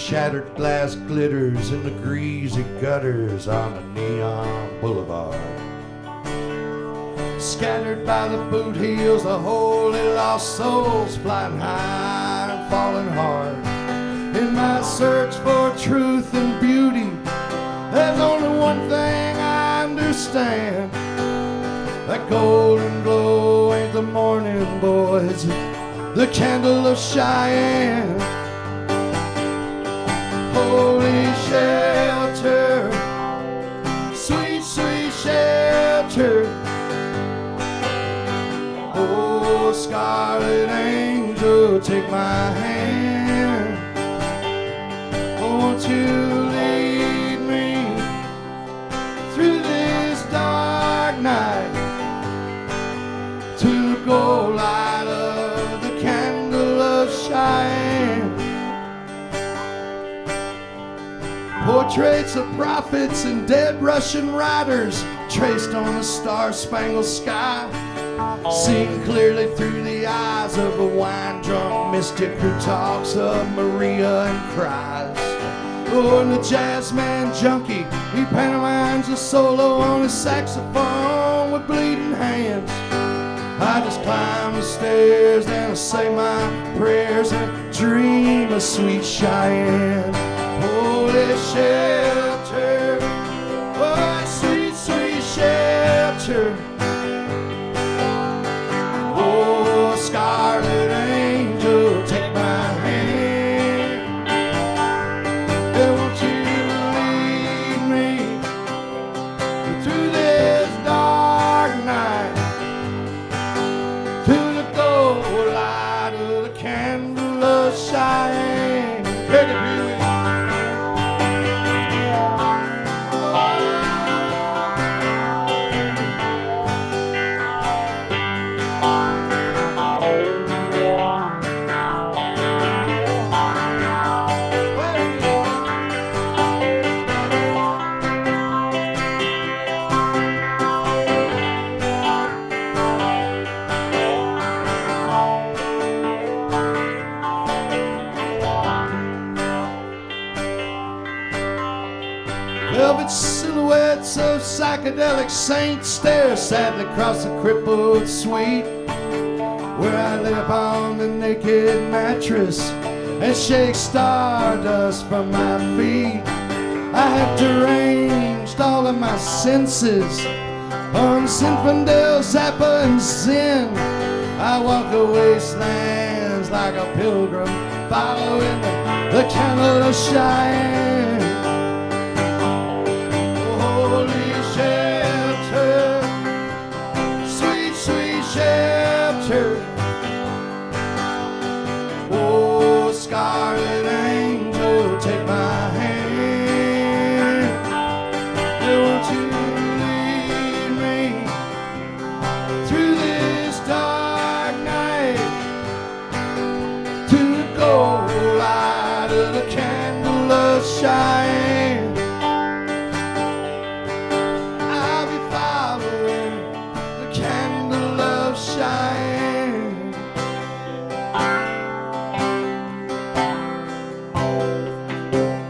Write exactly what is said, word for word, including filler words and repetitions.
shattered glass glitters in the greasy gutters on the neon boulevard. Scattered by the boot heels, the holy lost souls flying high and falling hard. In my search for truth and beauty, there's only one thing I understand. That golden glow ain't the morning, boys, the candle of Cheyenne. Holy shelter, sweet, sweet shelter. Oh, scarlet angel, take my hand. Won't you lead me through this dark night to the gold light of the candle of Cheyenne? Portraits of prophets and dead Russian riders traced on the star-spangled sky, seen clearly through the eyes of a wine-drunk mystic who talks of Maria and cries. Oh, and the jazz man junkie, he pantomimes a solo on his saxophone with bleeding hands. I just climb the stairs and I say my prayers and dream of sweet Cheyenne. Holy shelter, oh, sweet, sweet shelter. Oh, scarlet angel, take my hand. And won't you lead me through this dark night to the gold light of the candle of Cheyenne? Take it, Pee-wee. Velvet silhouettes of psychedelic saints stare sadly across the crippled suite, where I lay upon the naked mattress and shake stardust from my feet. I have deranged all of my senses on Zinfandel, Zappa, and Zen. I walk the wastelands like a pilgrim, following the, the candle of Cheyenne.